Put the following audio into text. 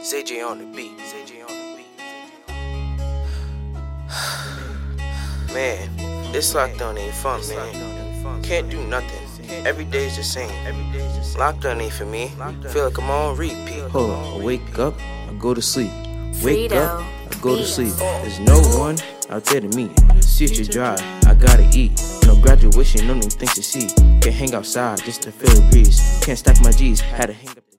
ZJ on the beat. Man, this lockdown ain't fun, man. Can't do nothing. Every day's the same. Lockdown ain't for me. Feel like I'm on repeat. Hold on, I wake up, I go to sleep. Wake Frito up, I go to sleep. There's no one out there to meet. See what you dry, I gotta eat. No graduation, no new things to see. Can't hang outside just to feel the breeze. Can't stack my G's, had to hang up.